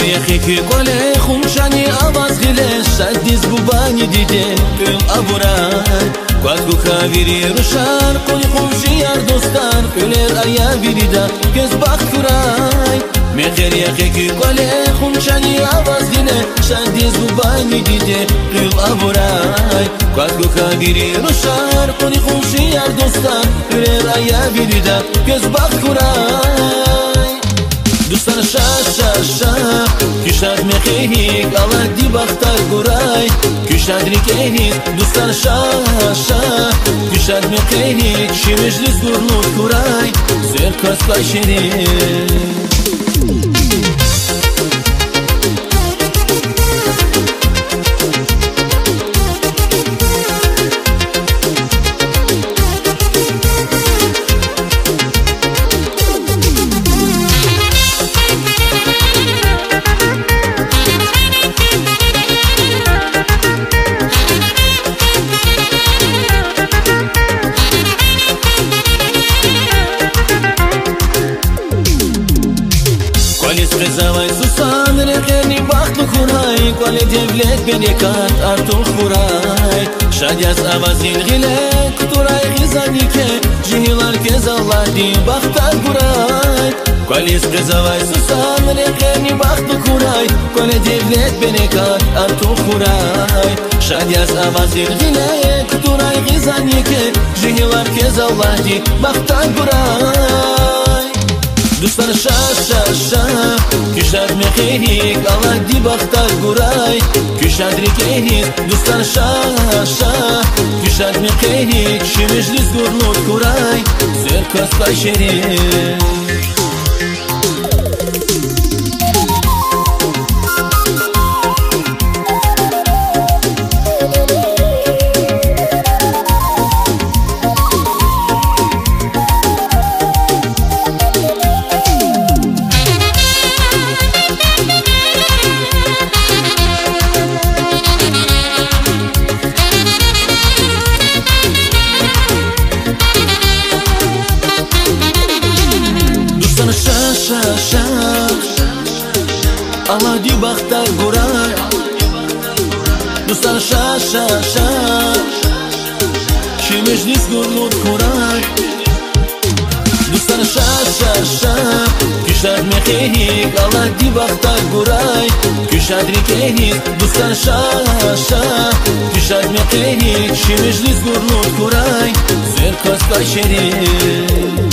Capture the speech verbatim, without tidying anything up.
يخيك قولي خمشاني أواز غلش شديز بوباني ديدي قل أبوران قواتكو خاويري روشان قولي خمشي يار دوستان قلير أيا بيريدا كز باختوراي مخير يخيك قولي خمشاني أواز غلش شديز بوباني ديدي قل أبوران قواتكو خاويري روشان قولي خمشي يار دوستان قلير أيا بيريدا كز باختوراي دوستان شا شا شا کشاد مخیک الله دی بختر گرای کشاد ریکهی دوستان شا شا کشاد مخیک شیمش لیز گرنود گرای زیر کس کشیدی Zavai susan rekheni bakhtu khurai Kwale devlet benekat artu khurai Shadiyaz avazin ghilek Turai khizanike Jihilar kez Allah di bakhtar kurai Kwale zavai susan rekheni bakhtu khurai Kwale devlet benekat artu khurai Shadiyaz avazin ghilek Turai khizanike Jihilar kez Allah di bakhtar kurai دوستان شا شا شا کشاد مخیک الله دی بختر گرای کشاد ریکهی دوستان شا شا کشاد مخیک شیمش لیز گرنود گرای زیر کس کشیدی Allah di bakhtar guray Dostan şa şa şa Şimeş nis gurnud kuray Dostan şa şa şa Kişad mekehik Allah di bakhtar guray Kişad rikehik Dostan şa şa Kişad mekehik Şimeş nis gurnud kuray Zer kas kaşerik